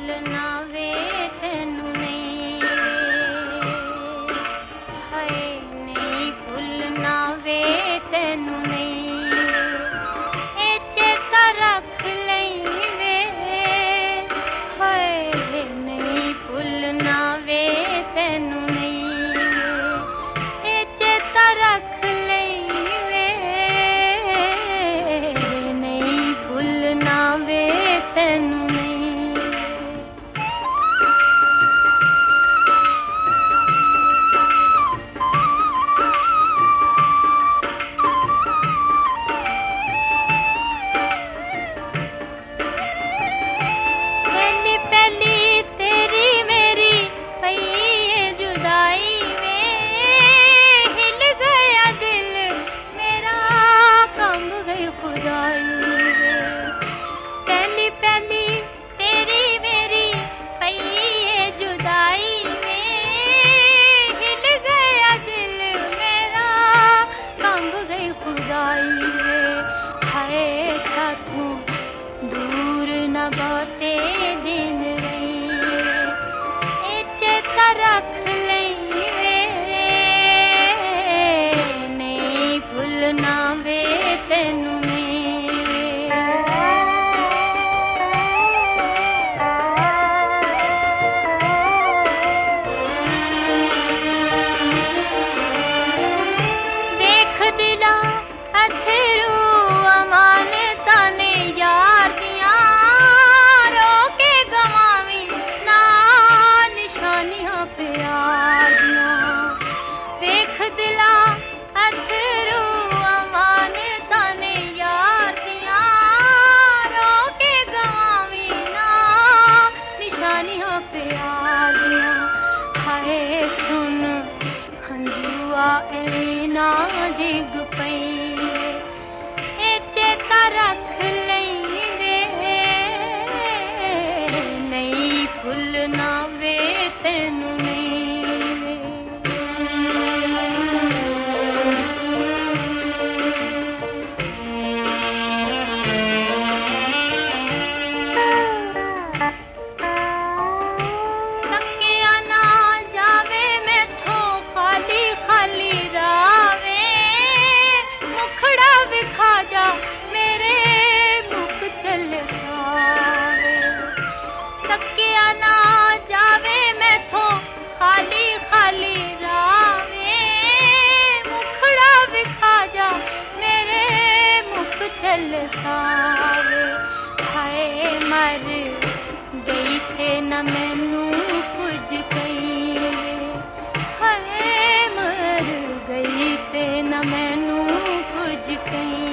भुलना वे तेनू नहीं वे, हाय नहीं भुलना वे तेनू नहीं वे, ए चेता रख लई वे, हाय नहीं भुलना वे तेनू नहीं वे, ए चेता रख लई वे, नहीं भुलना वे तेनू नहीं। दूर न बहुते दिन रही ए चेता रख लई वे, नहीं भुलना वे तेनू नहीं वे। देख दिला अथरू अमानता ने यार दिया, रोके गवावी ना निशानियां प्यार दिया। देख दिला अथरू अमानता ने यार दिया, रोके गवावी ना निशानियां प्यार दिया। हाय सुन हंजुआ ए ना डिग पई वे, ए चेता रख लई वे, नहीं भुलना वे तेनू नहीं वे। तकिया ना जावे मैथों खाली खाली रावे, मुखड़ा विखा जा मेरे मुख चल सावे। तकिया ना जावे मैथों खाली खाली रावे, मुखड़ा विखा जा मेरे मुख चल सावे। हाय मर गई थे न मैनू कुछ कई वे, हाय मर गई ते न मैनू कुछ कई